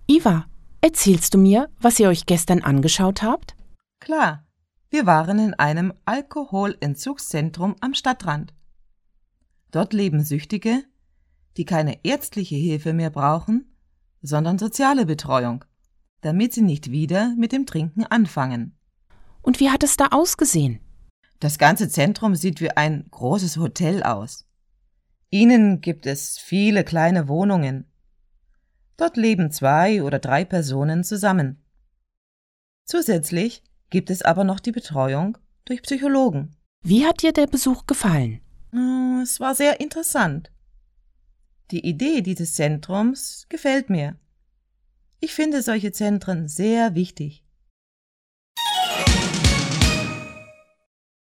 Iva, erzählst du mir, was ihr euch gestern angeschaut habt? Klar, wir waren in einem Alkoholentzugszentrum am Stadtrand. Dort leben Süchtige, die keine ärztliche Hilfe mehr brauchen, sondern soziale Betreuung, damit sie nicht wieder mit dem Trinken anfangen. Und wie hat es da ausgesehen? Das ganze Zentrum sieht wie ein großes Hotel aus. Innen gibt es viele kleine Wohnungen. Dort leben 2 oder 3 Personen zusammen. Zusätzlich gibt es aber noch die Betreuung durch Psychologen. Wie hat dir der Besuch gefallen? Es war sehr interessant. Die Idee dieses Zentrums gefällt mir. Ich finde solche Zentren sehr wichtig.